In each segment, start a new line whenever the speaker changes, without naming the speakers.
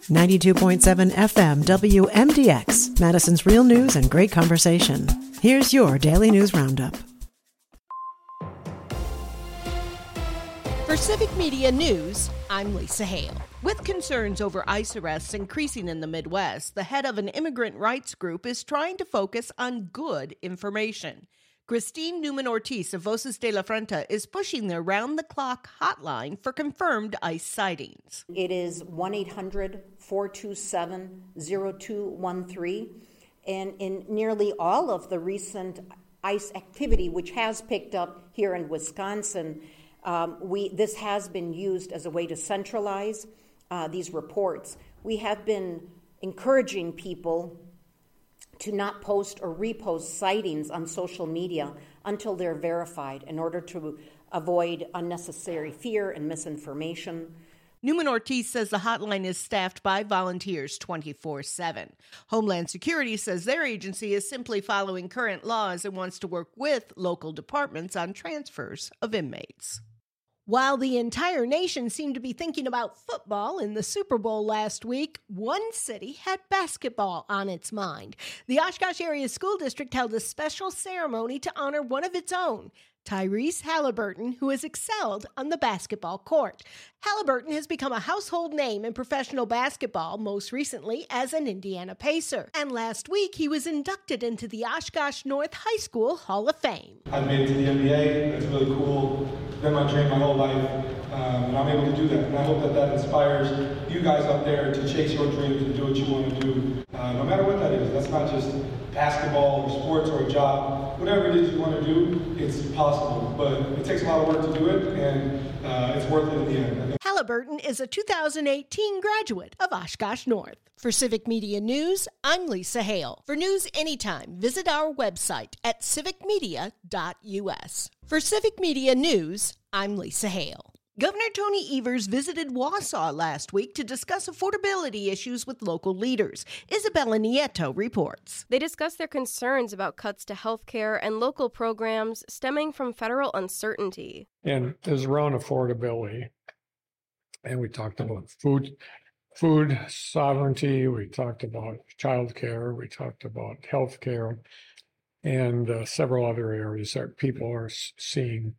92.7 FM WMDX, Madison's real news and great conversation. Here's your Daily News Roundup.
For Civic Media News, I'm Lisa Hale. With concerns over ICE arrests increasing in the Midwest, the head of an immigrant rights group is trying to focus on good information. Christine Newman-Ortiz of Voces de la Frente is pushing their round-the-clock hotline for confirmed ICE sightings.
It is 1-800-427-0213, and in nearly all of the recent ICE activity, which has picked up here in Wisconsin, this has been used as a way to centralize these reports. We have been encouraging people to not post or repost sightings on social media until they're verified in order to avoid unnecessary fear and misinformation.
Newman-Ortiz says the hotline is staffed by volunteers 24/7. Homeland Security says their agency is simply following current laws and wants to work with local departments on transfers of inmates. While the entire nation seemed to be thinking about football in the Super Bowl last week, one city had basketball on its mind. The Oshkosh Area School District held a special ceremony to honor one of its own, Tyrese Halliburton, who has excelled on the basketball court. Halliburton has become a household name in professional basketball, most recently as an Indiana Pacer. And last week, he was inducted into the Oshkosh North High School Hall of Fame.
I've made it to the NBA. That's really cool. Been my dream my whole life, and I'm able to do that. And I hope that inspires you guys out there to chase your dreams and do what you want to do, no matter what that is. That's not just basketball or sports or a job. Whatever it is you want to do, it's possible. But it takes a lot of work to do it, and it's worth it in the end.
Halliburton is a 2018 graduate of Oshkosh North. For Civic Media News, I'm Lisa Hale. For news anytime, visit our website at civicmedia.us. For Civic Media News, I'm Lisa Hale. Governor Tony Evers visited Wausau last week to discuss affordability issues with local leaders. Isabella Nieto reports.
They discussed their concerns about cuts to health care and local programs stemming from federal uncertainty.
And it was around affordability. And we talked about food sovereignty, we talked about child care, we talked about health care, and several other areas that people are seeing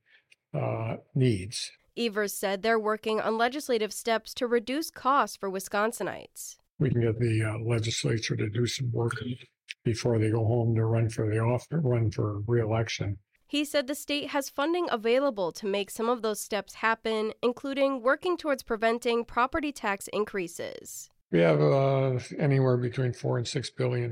needs.
Evers said they're working on legislative steps to reduce costs for Wisconsinites.
We can get the legislature to do some work before they go home to run for re-election.
He said the state has funding available to make some of those steps happen, including working towards preventing property tax increases.
We have anywhere between $4 and $6 billion.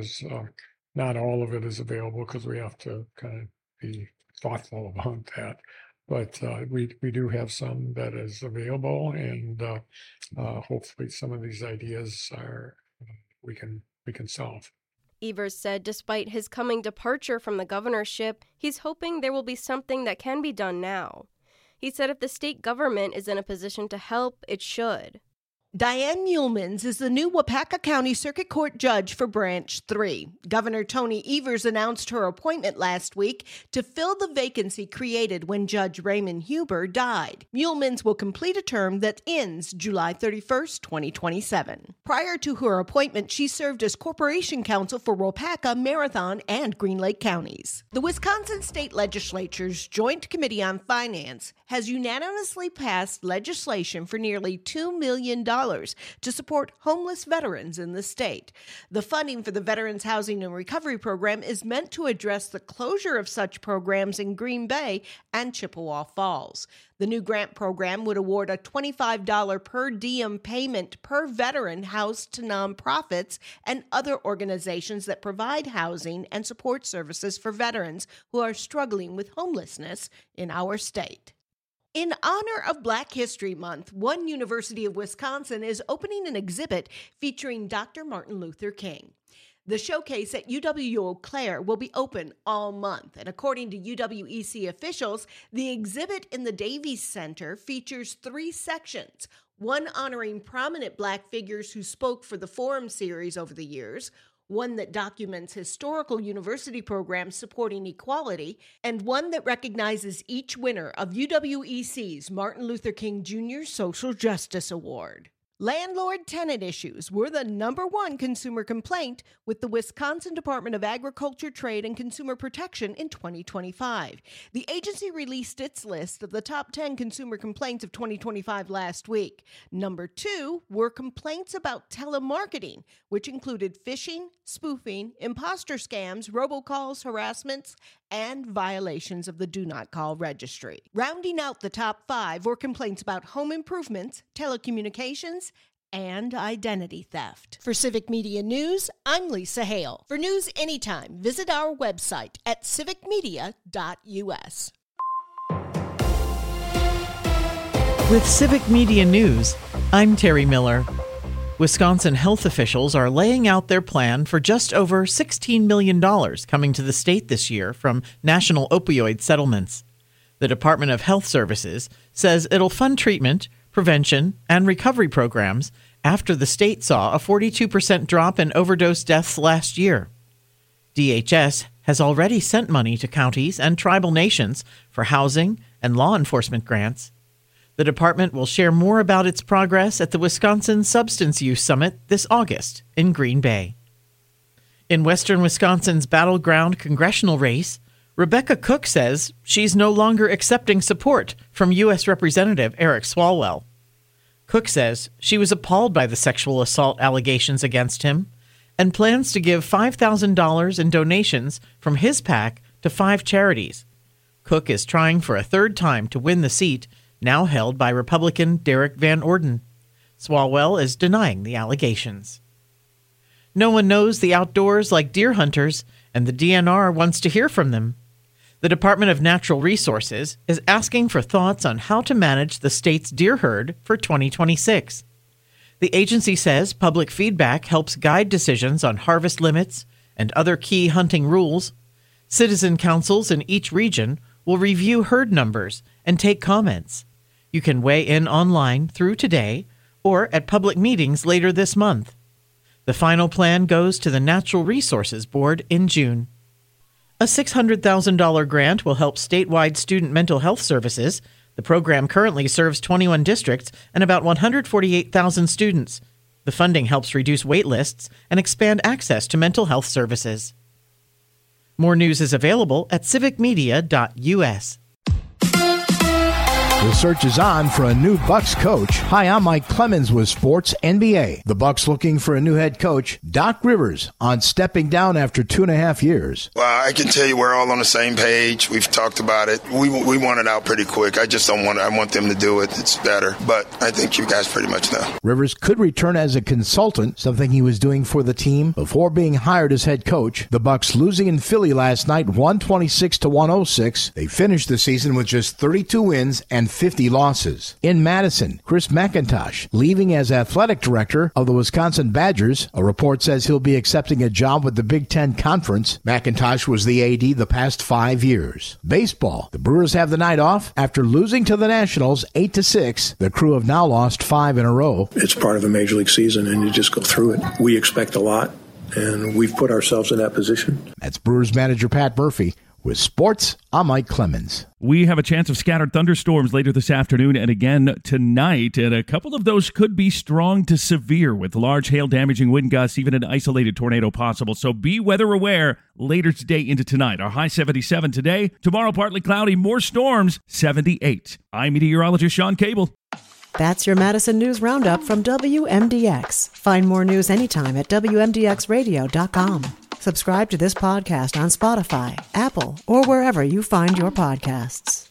Not all of it is available because we have to kind of be thoughtful about that. But we do have some that is available, and hopefully some of these ideas we can solve.
Evers said despite his coming departure from the governorship, he's hoping there will be something that can be done now. He said if the state government is in a position to help, it should.
Diane Muellmans is the new Waupaca County Circuit Court judge for Branch 3. Governor Tony Evers announced her appointment last week to fill the vacancy created when Judge Raymond Huber died. Muellmans will complete a term that ends July 31st, 2027. Prior to her appointment, she served as corporation counsel for Waupaca, Marathon, and Green Lake counties. The Wisconsin State Legislature's Joint Committee on Finance has unanimously passed legislation for nearly $2 million to support homeless veterans in the state. The funding for the Veterans Housing and Recovery Program is meant to address the closure of such programs in Green Bay and Chippewa Falls. The new grant program would award a $25 per diem payment per veteran housed to nonprofits and other organizations that provide housing and support services for veterans who are struggling with homelessness in our state. In honor of Black History Month, one University of Wisconsin is opening an exhibit featuring Dr. Martin Luther King. The showcase at UW-Eau Claire will be open all month, and according to UWEC officials, the exhibit in the Davies Center features 3 sections, one honoring prominent Black figures who spoke for the Forum series over the years, one that documents historical university programs supporting equality, and one that recognizes each winner of UWEC's Martin Luther King Jr. Social Justice Award. Landlord-tenant issues were the #1 consumer complaint with the Wisconsin Department of Agriculture, Trade, and Consumer Protection in 2025. The agency released its list of the top 10 consumer complaints of 2025 last week. #2 were complaints about telemarketing, which included phishing, spoofing, imposter scams, robocalls, harassments, and violations of the Do Not Call registry. Rounding out the top 5 were complaints about home improvements, telecommunications, and identity theft. For Civic Media News, I'm Lisa Hale. For news anytime, visit our website at civicmedia.us.
With Civic Media News, I'm Terry Miller. Wisconsin health officials are laying out their plan for just over $16 million coming to the state this year from national opioid settlements. The Department of Health Services says it'll fund treatment, prevention, and recovery programs after the state saw a 42% drop in overdose deaths last year. DHS has already sent money to counties and tribal nations for housing and law enforcement grants. The department will share more about its progress at the Wisconsin Substance Use Summit this August in Green Bay. In western Wisconsin's battleground congressional race, Rebecca Cook says she's no longer accepting support from U.S. Representative Eric Swalwell. Cook says she was appalled by the sexual assault allegations against him and plans to give $5,000 in donations from his PAC to 5 charities. Cook is trying for a third time to win the seat, now held by Republican Derek Van Orden. Swalwell is denying the allegations. No one knows the outdoors like deer hunters, and the DNR wants to hear from them. The Department of Natural Resources is asking for thoughts on how to manage the state's deer herd for 2026. The agency says public feedback helps guide decisions on harvest limits and other key hunting rules. Citizen councils in each region will review herd numbers and take comments. You can weigh in online through today or at public meetings later this month. The final plan goes to the Natural Resources Board in June. A $600,000 grant will help statewide student mental health services. The program currently serves 21 districts and about 148,000 students. The funding helps reduce wait lists and expand access to mental health services. More news is available at civicmedia.us.
The search is on for a new Bucs coach. Hi, I'm Mike Clemens with Sports NBA. The Bucs looking for a new head coach. Doc Rivers on stepping down after 2.5 years.
Well, I can tell you we're all on the same page. We've talked about it. We want it out pretty quick. I just don't want it. I want them to do it. It's better. But I think you guys pretty much know.
Rivers could return as a consultant, something he was doing for the team before being hired as head coach. The Bucs losing in Philly last night, 126-106. They finished the season with just 32 wins and 50 losses. In Madison, Chris McIntosh leaving as athletic director of the Wisconsin Badgers. A report says he'll be accepting a job with the Big Ten Conference. McIntosh was the AD the past 5 years. Baseball. The Brewers have the night off after losing to the Nationals 8-6. The Crew have now lost 5 in a row.
It's part of a major league season, and you just go through it. We expect a lot, and we've put ourselves in that position.
That's Brewers manager Pat Murphy. With sports, I'm Mike Clemens.
We have a chance of scattered thunderstorms later this afternoon and again tonight, and a couple of those could be strong to severe with large hail-damaging wind gusts, even an isolated tornado possible. So be weather aware later today into tonight. Our high 77 today. Tomorrow, partly cloudy, more storms, 78. I'm meteorologist Sean Cable.
That's your Madison News Roundup from WMDX. Find more news anytime at WMDXradio.com. Subscribe to this podcast on Spotify, Apple, or wherever you find your podcasts.